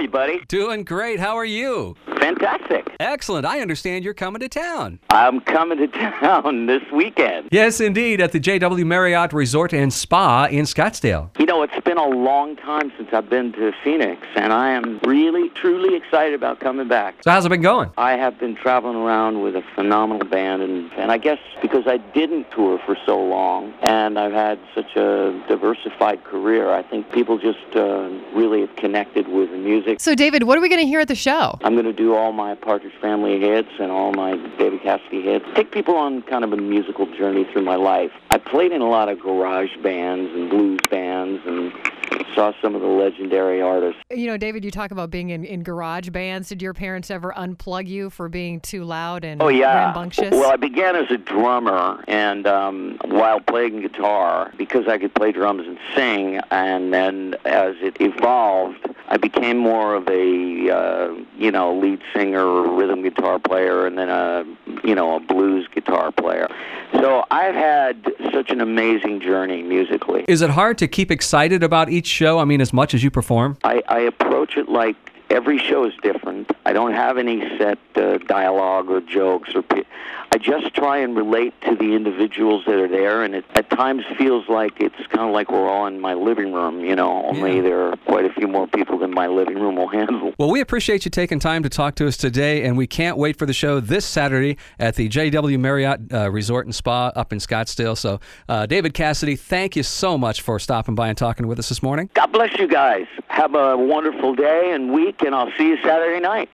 you, buddy? Doing great. How are you? Fantastic. Excellent. I understand you're coming to town. I'm coming to town this weekend. Yes, indeed, at the JW Marriott Resort and Spa in Scottsdale. You know, it's been a long time since I've been to Phoenix, and I am really, truly excited about coming back. So how's it been going? I have been traveling around with a phenomenal band, and I guess because I didn't tour for so long, and I've had such a diversified career, I think people just really have connected with the music. So, David, what are we going to hear at the show? I'm going to do all my Partridge Family hits and all my David Cassidy hits. Take people on kind of a musical journey through my life. I played in a lot of garage bands and blues bands and saw some of the legendary artists. You know, David, you talk about being in garage bands. Did your parents ever unplug you for being too loud and rambunctious? Well, I began as a drummer, and while playing guitar, because I could play drums and sing, and then as it evolved, I became more of a, lead singer, rhythm guitar player, and then a blues guitar player. So I've had such an amazing journey musically. Is it hard to keep excited about each show? I mean, as much as you perform? I approach it like every show is different. I don't have any set dialogue or jokes. I just try and relate to the individuals that are there, and it at times feels like it's kind of like we're all in my living room, only there are quite a few more people than my living room will handle. Well, we appreciate you taking time to talk to us today, and we can't wait for the show this Saturday at the JW Marriott Resort and Spa up in Scottsdale. So, David Cassidy, thank you so much for stopping by and talking with us this morning. God bless you guys. Have a wonderful day and week, and I'll see you Saturday night.